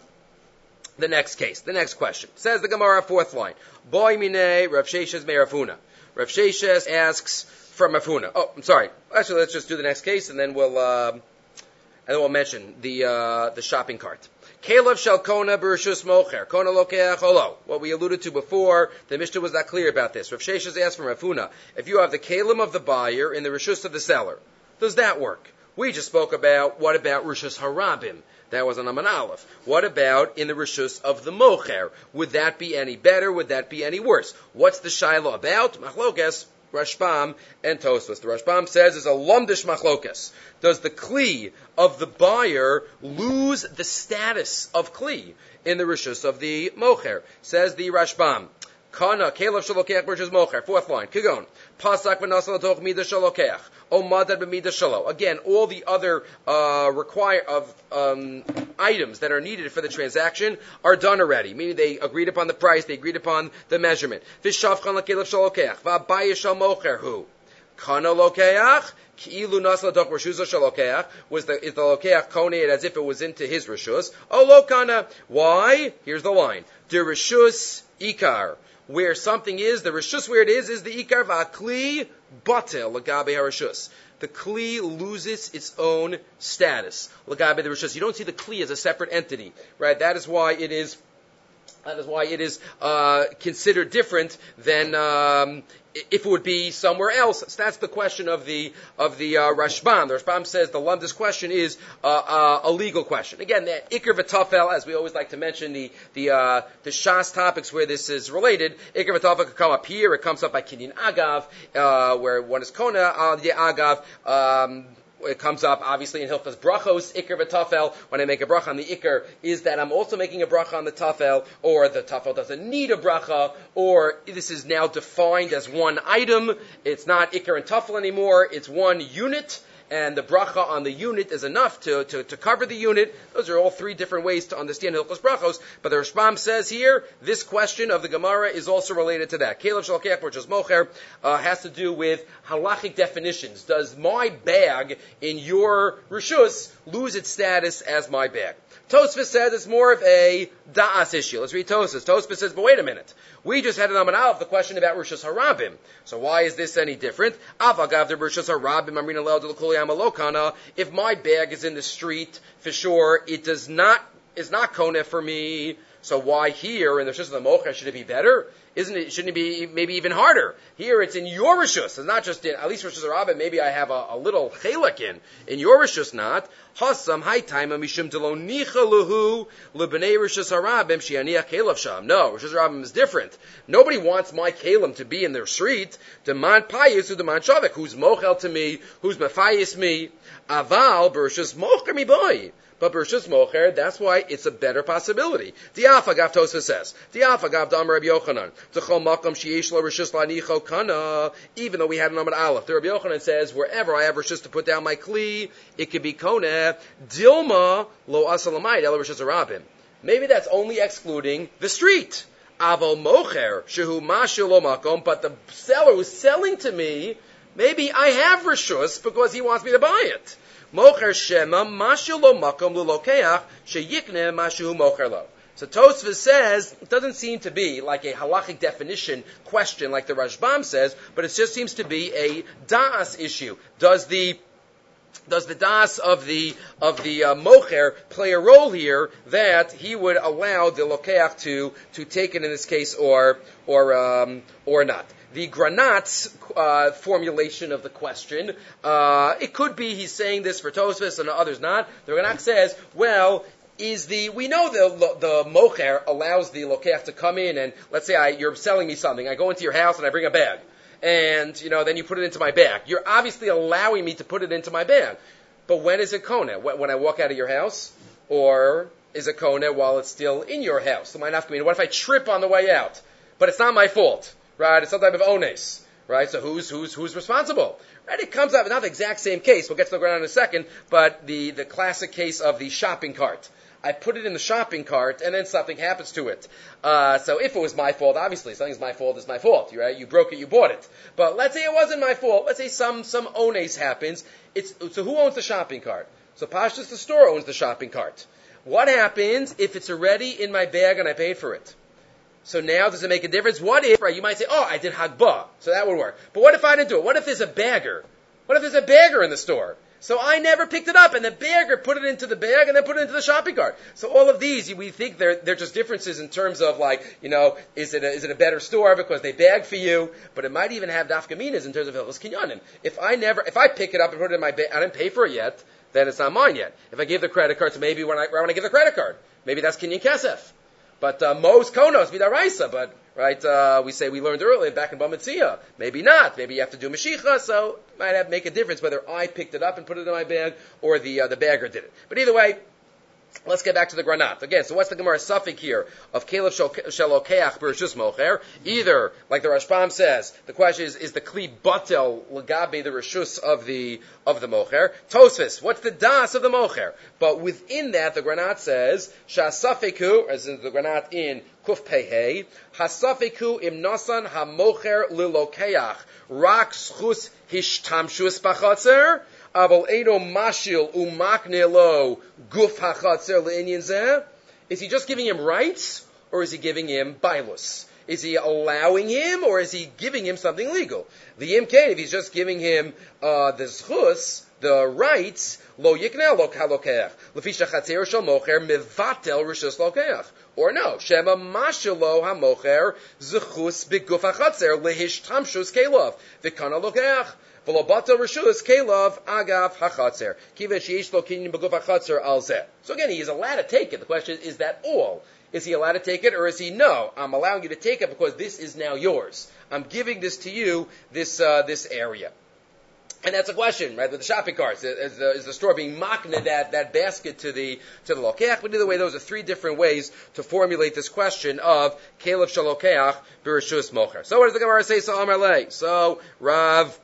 the next case, the next question. Says the Gemara, fourth line. Boy mine Rav Sheshes me Rafuna. Rav Sheshes asks from Rafuna. Oh, I'm sorry. Actually, let's just do the next case, and then we'll uh, and then we'll mention the uh, the shopping cart. Kalev shel kona b'rishus mocher. Kona lokeach olo. What we alluded to before, the Mishnah was not clear about this. Rav Sheshes asked from Rafuna, if you have the kalim of the buyer in the rishus of the seller, does that work? We just spoke about, what about rishus harabim? That was an Aman Aleph. What about in the rishus of the mocher? Would that be any better? Would that be any worse? What's the shaila about? Machlokes, Rashbam and Tosfos. The Rashbam says is a lumdish machlokas. Does the kli of the buyer lose the status of kli in the rishus of the mocher? Says the Rashbam. Kana kelev shalokech versus mocher. Fourth line. Kigon. Pasak v'nasal toch mida shalokech. O madad b'mida shalo. Again, all the other uh, require of um, items that are needed for the transaction are done already. Meaning they agreed upon the price, they agreed upon the measurement. V'shavchan lakelev shalokech. V'abaya shal mocher hu. Kana lokeach. Ki'ilu nasal toch reshusa shalokeach. Was the is the lokeach koneid as if it was into his reshus? Oh lo kana. Why? Here's the line. The reshus ikar. Where something is, the reshus where it is, is the ikar va'akli batel lagabe hareshus. The kli loses its own status. Lagabe the reshus. You don't see the kli as a separate entity, right? That is why it is. That is why it is uh, considered different than um, if it would be somewhere else. So that's the question of the of the uh, Rashbam. The Rashbam says the lumdus question is uh, uh, a legal question. Again, the Iker v'Tafel, as we always like to mention, the the uh, the Shas topics where this is related. Iker v'Tafel could come up here. It comes up by Kinyan Agav, uh, where one is Kona uh, the Agav. Um, It comes up, obviously, in Hilchas Brachos, Iker v'Tafel. When I make a bracha on the Iker, is that I'm also making a bracha on the Tafel, or the Tafel doesn't need a bracha, or this is now defined as one item. It's not Iker and Tafel anymore. It's one unit, and the bracha on the unit is enough to, to, to cover the unit. Those are all three different ways to understand Hilchos Brachos. But the Rashbam says here, this question of the Gemara is also related to that. Kalev shalokech, which is mocher, uh, has to do with halachic definitions. Does my bag in your reshus lose its status as my bag? Tosfos says it's more of a da'as issue. Let's read Tosfos. Tosfos says, but wait a minute. We just had an Aman Aleph, the question about Rishus Harabim. So why is this any different? Avagav de Rishus Harabim, Amrina Lel de L'Kuli Amalokana. If my bag is in the street, for sure, it does not, is not koneh for me. So why here in the Rishus of the Mocher should it be better? Isn't it, shouldn't it be maybe even harder? Here it's in your Rishus. It's not just in, at least Rishus Harabim, maybe I have a, a little chelak in. In your Rishus not. Hasam haitayma mishum delo nicha luhu lebnei Rishus Harabim shianiach kelev sham. No, Rishus Harabim is different. Nobody wants my kelim to be in their street. Deman payis u deman shavik. Who's mochel to me? Who's mefayis me? Aval b'Rishus mocher mi boy. But Bershus Mocher, that's why it's a better possibility. Diafagav Tosfos says, Diafagav Dam Rabbi Yochanan, T'chol Makam Sheyesh Lo Rishus Lanicho Kana. Even though we had an Amud Aleph, the Rabbi Yochanan says, wherever I have Rishus to put down my kli, it could be Koneh. Dilma Lo Asalamayit El Rishus Harabim. Maybe that's only excluding the street. Aval Mocher Shehu Mashil Lo Makom. But the seller who's selling to me, maybe I have Rishus because he wants me to buy it. Mocher shema mashu lo makom lulokeach sheyikne mashu mocher lo. So Tosfos says it doesn't seem to be like a halachic definition question like the Rashbam says, but it just seems to be a da'as issue. Does the Does the das of the of the uh, mocher play a role here that he would allow the lokeach to to take it in this case or or um, or not? The Granat's uh, formulation of the question, uh, it could be he's saying this for Tosfos and others not. The Granat says, well, is the, we know the the mocher allows the lokeach to come in and, let's say I, you're selling me something. I go into your house and I bring a bag. And, you know, then you put it into my bag. You're obviously allowing me to put it into my bag. But when is it kona? When I walk out of your house? Or is it kona while it's still in your house? So my nafkamina, what if I trip on the way out? But it's not my fault, right? It's some type of ones, right? So who's who's who's responsible? Right? It comes up, not the exact same case. We'll get to the ground in a second, but the, the classic case of the shopping cart. I put it in the shopping cart, and then something happens to it. Uh, so if it was my fault, obviously, something's my fault, it's my fault, right? You broke it, you bought it. But let's say it wasn't my fault. Let's say some, some ones happens. It's, so who owns the shopping cart? So Pashtus, the store, owns the shopping cart. What happens if it's already in my bag and I paid for it? So now, does it make a difference? What if, right, you might say, oh, I did hagbah, so that would work. But what if I didn't do it? What if there's a bagger? What if there's a bagger in the store? So I never picked it up, and the bagger put it into the bag and then put it into the shopping cart. So all of these, we think they're they're just differences in terms of, like, you know, is it a, is it a better store because they bag for you? But it might even have dafkaminas in terms of hilchos kinyanim. If I never, if I pick it up and put it in my bag, I didn't pay for it yet, then it's not mine yet. If I give the credit card, so maybe when I when I give the credit card, maybe that's kinyan kesef. But uh, most konos midaraisa, but right, uh, we say we learned earlier back in Bamitzia. Maybe not. Maybe you have to do mashicha, so it might have make a difference whether I picked it up and put it in my bag or the uh, the bagger did it. But either way, let's get back to the granat again. So what's the Gemara suffix here of Caleb shelokeach b'reshus mocher? Either, like the Rashbam says, the question is: is the kli batel legabe the reshus of the of the mocher? Tosfos, what's the das of the mocher? But within that, the granat says shasafeku, as in the granat in Kuf Pehei, hasafeku im nasan hamocher lilokeach rak schus hishtamshus b'chatzer. Aval edo mashil umakne lo guf hachatzer le'inyan zeh. Is he just giving him rights, or is he giving him bailus? Is he allowing him, or is he giving him something legal? The imkain, if he's just giving him uh, the zchus, the rights, lo yikneh lo kalokeach lefi shachatzer shel mocher mevatel rishus lokeach. Or no, shema mashil lo hamocher zchus beguf hachatzer lehishtamshus kelov v'kana lokeach. So again, he is allowed to take it. The question is, is that all? Is he allowed to take it, or is he, no, I'm allowing you to take it because this is now yours. I'm giving this to you, this uh, this area. And that's a question, right? With the shopping carts, is the, is the store being makna that that basket to the to the lokeach? But either way, those are three different ways to formulate this question of Caleb shalokeach b'reshus mocher. So what does the Gemara say? So Amar Lei. So Rav.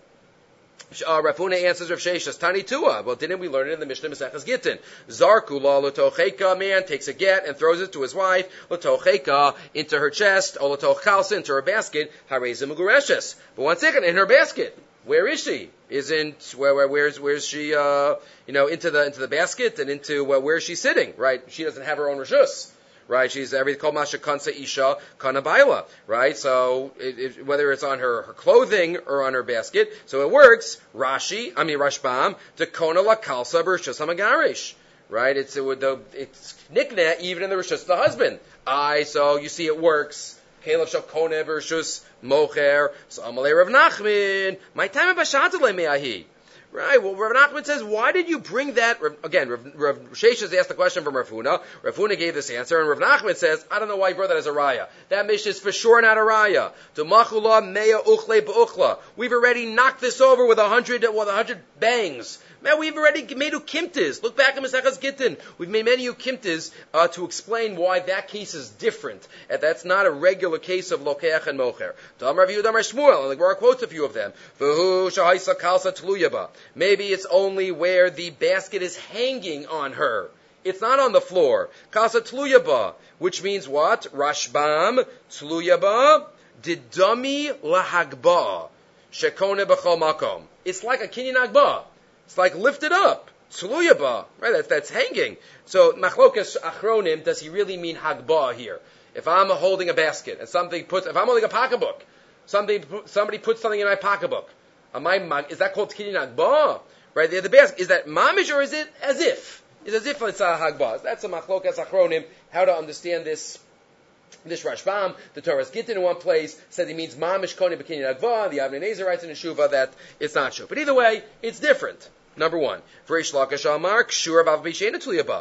Uh, Rav Huna answers Rav Sheshas Tani Tua. Well, didn't we learn it in the Mishnah Maseches Gittin? Zarku la l'tocheka, man takes a get and throws it to his wife, l'tocheka, into her chest, or l'toch chalsa, into her basket, hareza mugureshes. But one second, in her basket, where is she? Isn't where, where where's where's she? Uh, you know, into the into the basket and into uh, where is she sitting? Right? She doesn't have her own reshus. Right, she's everything called Masha Kansa Isha Kanabaila. Right, so it, it, whether it's on her, her clothing or on her basket, so it works. Rashi, I mean Rashbam, to Kona La Kalsa Bershus Hamagarish. Right, it's it, the it's nikna even in the reshus of the husband. I so you see it works. Caleb shal Kona Bershus Mocher. So Amalei Rav Nachman. My time b'shatale me'ahi. Right, well, Rav Nachman says, why did you bring that? Again, Rav, Rav Sheshas asked the question from Rav Huna. Rav Huna gave this answer, and Rav Nachman says, I don't know why he brought that as a raya. That mission is for sure not a raya. D'machula meya uchle b'uchla. We've already knocked this over with a hundred, with a hundred bangs. Man, we've already made ukimtas. Look back at Maseches Gittin. We've made many ukimtas uh, to explain why that case is different. And that's not a regular case of lokeach and mocher. Dam Rav Yehuda Mar Shmuel, and the Gemara quotes a few of them. V'hu shahaisa kalsa tluyaba. Maybe it's only where the basket is hanging on her. It's not on the floor. Kalsa tluyaba, which means what? Rashbam tluyaba didami lahagba shekone b'chol makom. It's like a kinyan agba. It's like lifted up. Tzluyaba. Right, that's, that's hanging. So, machlokas achronim, does he really mean hagbah here? If I'm holding a basket and something puts, if I'm holding a pocketbook, somebody, somebody puts something in my pocketbook, am I, is that called kinyan hagbah? Right, the, the basket, is that mamish or is it as if? It's as if it's a hagbah. That's a machlokas achronim, how to understand this. This Rashbam, the Torah's Gittin in one place, says he means mamish koni b'kinyan agva. The Avnei Nezer writes in the Shuvah that it's not true. But either way, it's different. Number one, V'reish Lakish Amar Kshur B'Av B'Sheina Tliyaba.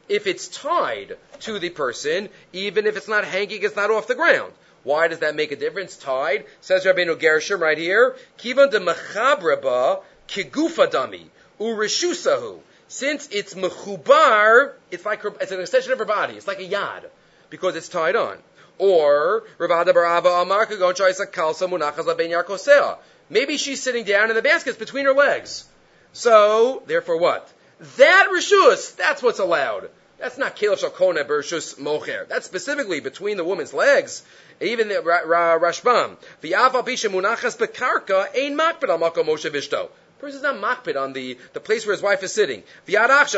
if it's tied to the person, even if it's not hanging, it's not off the ground. Why does that make a difference? Tied, says Rabbeinu Gershom right here, Kivan de mechabraba kigufa dami urishusahu. Since it's mechubar, it's like her, it's an extension of her body. It's like a yad because it's tied on. Or Ravada Barava Amar Kagon Shaisa Kalsa Munachas Laben Yarkosea. Maybe she's sitting down and the basket's between her legs. So, therefore what? That rishus, that's what's allowed. That's not Kelev Shalkona Bershus Mocher. That's specifically between the woman's legs. Even the Rashbam. V'aval Bisha Munachas Bekarka Ein Makbid Al Makom Moshe Vishto. Person's not makbid on the, the place where his wife is sitting. Right,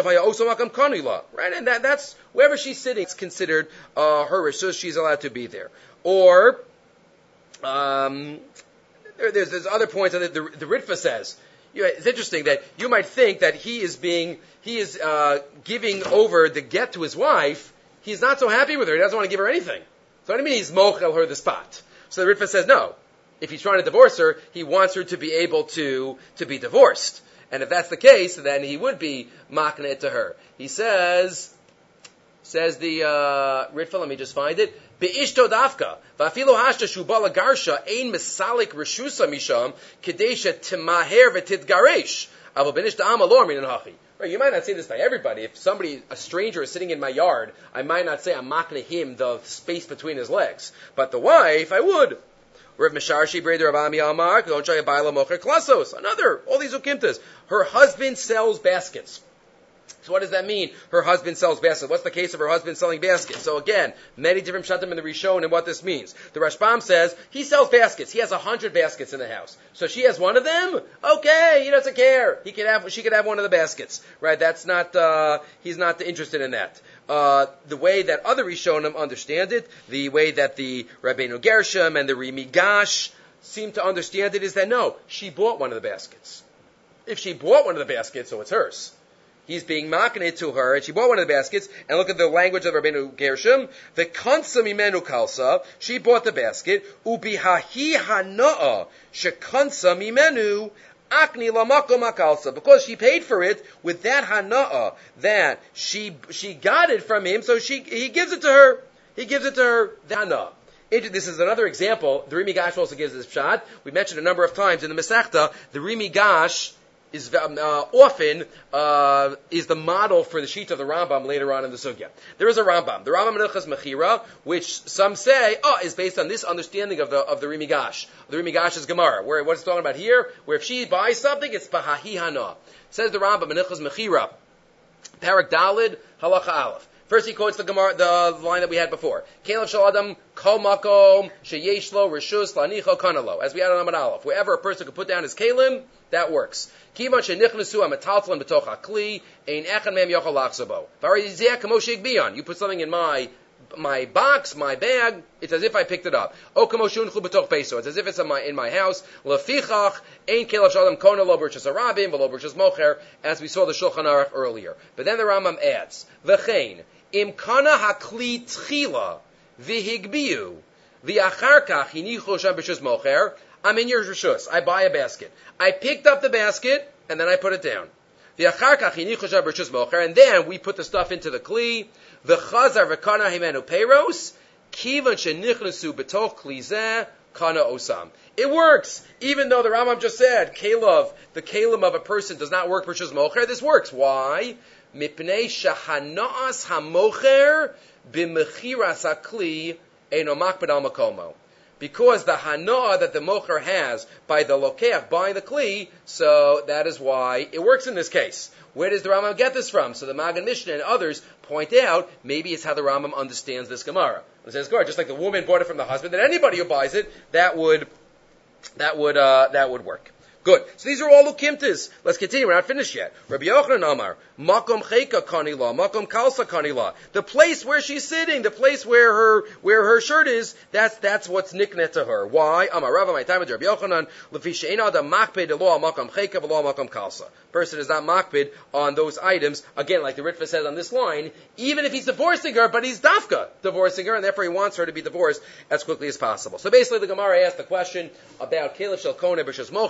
and that, that's wherever she's sitting, it's considered uh, her rishus. She's allowed to be there. Or um, there, there's there's other points on it. The, the Ritva says, you know, it's interesting that you might think that he is being he is uh, giving over the get to his wife. He's not so happy with her. He doesn't want to give her anything. So what do you mean he's mochel her the spot? So the Ritva says no. If he's trying to divorce her, he wants her to be able to, to be divorced. And if that's the case, then he would be makne to her. He says, says the, uh, Ritva, let me just find it. Be'ishto dafka, va'afilo hashta shubala garsha, ein misalik reshusa misham, kadesha timaher v'tidgaresh. Avo b'nishta ama lor minan hachi. Right, you might not say this by everybody. If somebody, a stranger is sitting in my yard, I might not say I'm makne him the space between his legs. But the wife, I would. Rav Misharshi Breder Avami Amar, don't try to buy Mocher Klasos. Another, all these ukimtas. Her husband sells baskets. So what does that mean? Her husband sells baskets. What's the case of her husband selling baskets? So again, many different shatim in the Rishon and what this means. The Rashbam says he sells baskets. He has a hundred baskets in the house. So she has one of them. Okay, he doesn't care. He can have. She could have one of the baskets. Right? That's not. Uh, he's not interested in that. Uh, the way that other Rishonim understand it, the way that the Rabbeinu Gershom and the Rimi Gash seem to understand it is that no, she bought one of the baskets. If she bought one of the baskets, so it's hers. He's being makneh to her, and she bought one of the baskets, and look at the language of Rabbeinu Gershom, the kansa mimenu kalsa, she bought the basket, ubihahi hana'a, shekansa mimenu, akni lamakom akalsa, because she paid for it with that hana'a, that she she got it from him, so she he gives it to her. He gives it to her, the hana'a. This is another example. The Rimi Gash also gives this shot. We mentioned a number of times in the Masechta, the Rimi Gash is uh, often uh, is the model for the sheet of the Rambam later on in the Sugya. There is a Rambam, the Rambam Menachas Mechira, which some say oh is based on this understanding of the of the Rimi Gash. The Rimi Gash's Gemara, where what it's talking about here, where if she buys something, it's Bahahi Hana. Says the Rambam Menachas Mechira, Parak Dalid Halacha Aleph. First he quotes the Gemara, the line that we had before. Kelev shel adam kol makom sheyesh lo reshus lanicho kanalo. As we had on Amud Aleph, wherever a person could put down his kelim, that works. Kivan shenichnesu ametaltlan b'toch hakli ein echad mem yochal lachzabo. Varizeh kamo sheigbion. You put something in my my box, my bag, it's as if I picked it up. O kamo shunchu b'toch peso. It's as if it's in my in my house. Lefichach ein kelev shel adam kona lo b'rishus harabim v'lo b'rishus mocher, as we saw the Shulchan Aruch earlier. But then the Rambam adds v'chein. Im kana hakli tchila v'higbiu v'achar kach hinichu sham b'rishus mocher. I'm in your rishus. I buy a basket. I picked up the basket and then I put it down. V'achar kach hinichu sham b'rishus mocher, and then we put the stuff into the kli. V'chazar v'kana himenu peiros kivan shenichnesu b'toch kli zeh kana osam. It works, even though the Rambam just said kelev, the kelim of a person does not work b'rishus mocher. This works. Why? Mipnei shahanaas hamocher b'mechiras hakli eino makbid al makomo. Because the hana'ah that the mocher has by the lokeach, buying the kli, so that is why it works in this case. Where does the Rambam get this from? So the Magen Mishnah and others point out, maybe it's how the Rambam understands this Gemara. It says, just like the woman bought it from the husband, then anybody who buys it, that would, that would, uh, that would work. Good. So these are all ukimtas. Let's continue. We're not finished yet. Rabbi Yochanan Amar, Makom Cheka Kanila, Makom Kalsa Kanila. The place where she's sitting, the place where her where her shirt is, that's that's what's niknet to her. Why? Amar Rava, my time with Rabbi Yochanan, Lefi she'ena adam makpid lo Makom Cheka v'lo Makom Kalsa. Person is not makpid on those items. Again, like the Ritva says on this line, even if he's divorcing her, but he's dafka divorcing her, and therefore he wants her to be divorced as quickly as possible. So basically, the Gemara asked the question about Kelev shel Koneh b'shus mocher,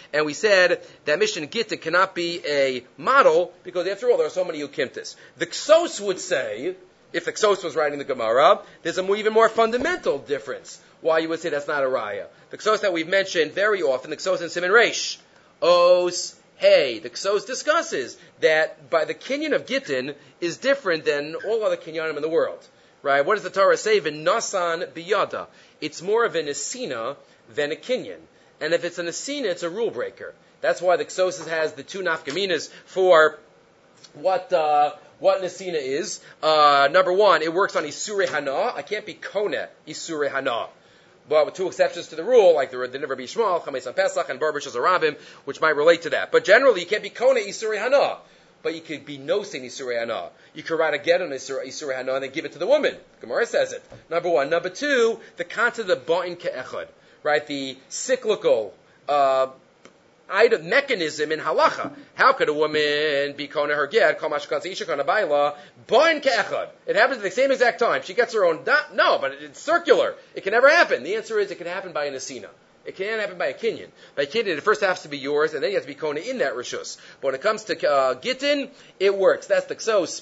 And we said that Mishnah Gitta cannot be a model because, after all, there are so many Ukimtis. The Ksos would say, if the Ksos was writing the Gemara, there's a more, even more fundamental difference why you would say that's not a Raya. The Ksos that we've mentioned very often, the Ksos in Siman Reish, Os, Hey, the Ksos discusses that by the Kinyan of Gittin is different than all other Kinyanim in the world. Right? What does the Torah say? V'nasan biyada. It's more of a Nesina than a Kinyan. And if it's a Nesina, it's a rule breaker. That's why the Ksos has the two nafkaminas for what uh, what Nesina is. Uh, number one, it works on Isurei Hana. I can't be Kone Isurei Hana. But with two exceptions to the rule, like the the Rabbi Shmuel, Chametz on Pesach, and Bar B'Shas Rabim, which might relate to that. But generally, you can't be Kone Isurei Hana. But you could be nosing Isurei Hana. You could write a get on Isurei Hana and then give it to the woman. Gemara says it. Number one. Number two, the concept of Ba'in Ke'echad. Right? The cyclical uh, item, mechanism in halacha. How could a woman be Kona her get? Kol mashkan isha Kona baila. Ba'in Ke'echad. It happens at the same exact time. She gets her own. Da- no, but it's circular. It can never happen. The answer is it can happen by an Asina. It can't happen by a Kinyan. By a Kinyan, it first has to be yours, and then you have to be Kona in that Rishus. But when it comes to uh, Gittin, it works. That's the Ksos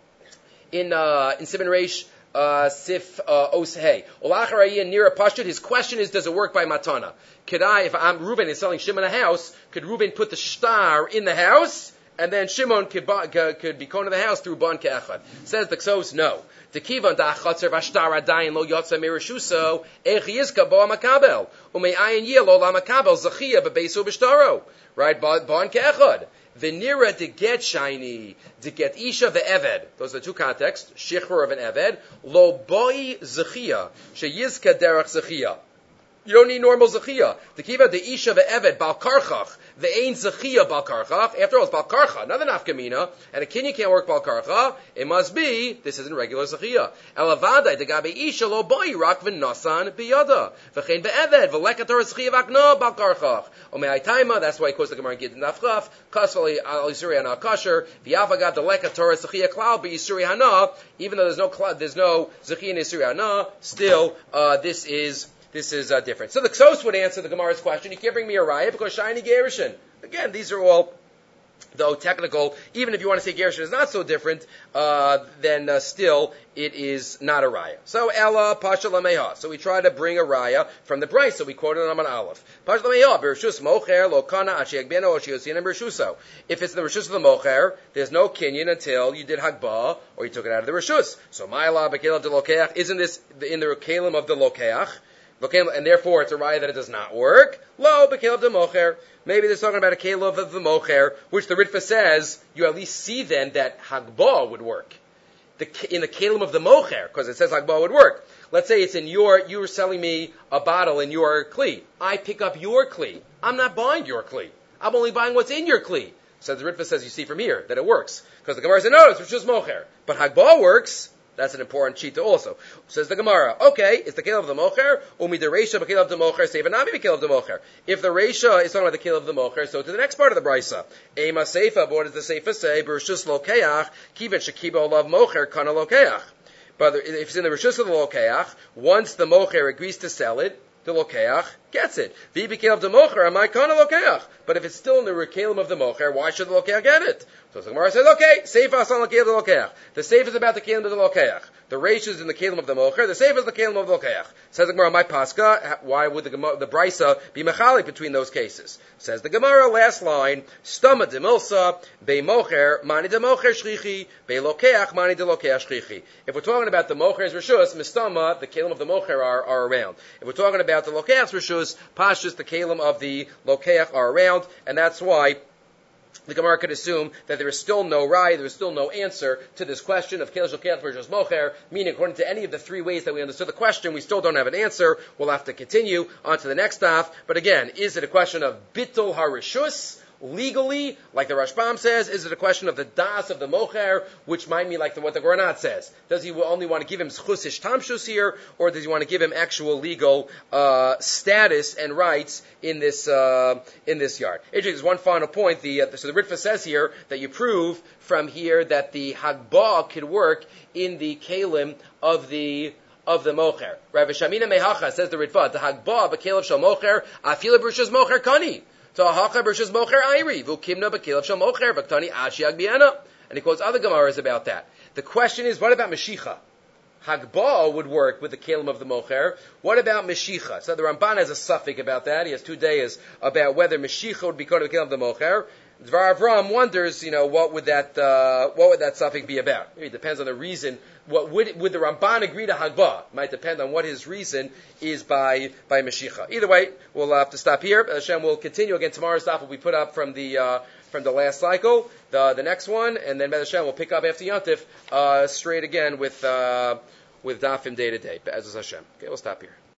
in uh, in Siman Reish uh, Sif uh, Os Hey. Olacharayi and Nira Pashut. His question is, does it work by Matana? Could I, if I'm Reuben is selling Shimon a house, could Reuben put the shtar in the house, and then Shimon could, could be Kona the house through Ban Ke'echad? Says the Ksos, no. The kivan da chatzer v'ashtar adayin lo yotza mirushuso ech yizka bo amakabel ume'ayin yeh lo lamakabel zachia bebesu b'shtaro. Right, Ban Ke'echad. V'nira to get shiny, to get isha ve'eved. Those are the two contexts. Shichur of an eved. Lo boi zachia sheyizka derech zachia. You don't need normal zechia. The kiva the isha ve'eved bal karchach the ain zechia bal karchach. After all, it's bal karcha, another nafkamina, and a kinyan can't work bal karcha. It must be this isn't regular zechia. Elavadai the gabe isha lo boi rak v'nasan biyada v'chein ve'eved v'lekator zechia v'akna bal karchach. Ome'ai taima. That's why he quotes the Gemara Gid Nafchaf kasvali al yisuri hana kasher v'yavagav the lekator zechia klal b'yisuri hana. Even though there's no there's no zechia in yisuri hana, still uh, this is. This is uh, different. So the Ksos would answer the Gemara's question. You can't bring me a raya because shiny Gerushin. Again, these are all, though technical. Even if you want to say Gerushin is not so different, uh, then uh, still it is not a raya. So Ella Pasha Lameha. So we try to bring a raya from the Bryce. So we quoted on Aleph. Pasha Lameha. Bershus Mocher Lo Kana Ashiach Beno Oshiosin and Bershuso. If it's the Rishus of the Mocher, there's no kinyan until you did Hagbah or you took it out of the Rishus. So Ma'ila Bekelah de Lokeach. Isn't this in the Kalim of the Lokeach? And therefore, it's a raya that it does not work. Lo, b'kelev de mocher. Maybe they're talking about a kelev of the mocher, which the Ritva says, you at least see then that hagbah would work. The, in the kelim of the mocher, because it says hagbah would work. Let's say it's in your, you were selling me a bottle in your kli. I pick up your kli. I'm not buying your kli. I'm only buying what's in your kli. So the Ritva says, you see from here, that it works. Because the Gemara says, no, it's just mocher. But hagbah works. That's an important cheetah also. Says the Gemara, okay, it's the kelev of the mocher, umi the reisha b'kelev of the mocher, seifa nami b'kelev of the mocher. If the reisha is talking about the kelev of the mocher, so to the next part of the brisa. Ema seifa, but what does the seifa say? B'rishus lokeach, kiven shekibo olav mocher, kana lokeach. But if it's in the rishus of the lokeach, once the mocher agrees to sell it, the lokeach gets it. V'i b'kelev of the mocher, am I kana lokeach? But if it's still in the kelim of the mocher, why should the lokeach get it? So the Gemara says, okay, seifa asan l'kelim of the lokeach. The seifa is about the kelim of the lokeach. The reish is in the kelim of the mocher. The seifa is the kelim of the lokeach. Says the Gemara, my paska. Why would the the brisa be mechalik between those cases? Says the Gemara, last line, stama demilsa be mocher mani de mocher shchichi be lokeach mani de lokeach shchichi. If we're talking about the mocher's rishus, mistama, the kelim of the mocher are, are around. If we're talking about the lokeach's rishus, pashtus, the kelim of the lokeach are around, and that's why the Gemara could assume that there is still no raya, there is still no answer to this question of Kelesh Lokeach versus Mocher, meaning according to any of the three ways that we understood the question, we still don't have an answer. We'll have to continue on to the next stuff. But again, is it a question of Bittul HaRishus, legally, like the Rashbam says? Is it a question of the das of the mocher, which might mean like the, what the Granat says? Does he only want to give him schusish tamshus here, or does he want to give him actual legal uh, status and rights in this uh, in this yard? There's one final point. The uh, so the Ritva says here that you prove from here that the hagbah could work in the kalim of the of the mocher. Rav Shamina Mehacha says the Ritva the hagbah b'kelev shel mocher afila b'rishus mocher kani. So hacha b'rishus mocher ayri v'ukimna b'kilav shel mocher v'ktani ashiag biena. And he quotes other gemaras about that. The question is, what about Mashicha? Hagbah would work with the kelim of the mocher. What about Mashicha? So the Ramban has a suffix about that. He has two days about whether Mashicha would be called the kelim of the mocher. Dvar Avram wonders, you know, what would that uh, what would that suffix be about? It depends on the reason. What would would the Ramban agree to Hagbah? It might depend on what his reason is by by Mashicha. Either way, we'll have to stop here. Hashem will continue again. Tomorrow's stuff will be put up from the uh, from the last cycle, the the next one, and then Hashem will pick up after Yontif uh, straight again with uh, with Dafim day to day. Be'ezus Hashem. Okay, we'll stop here.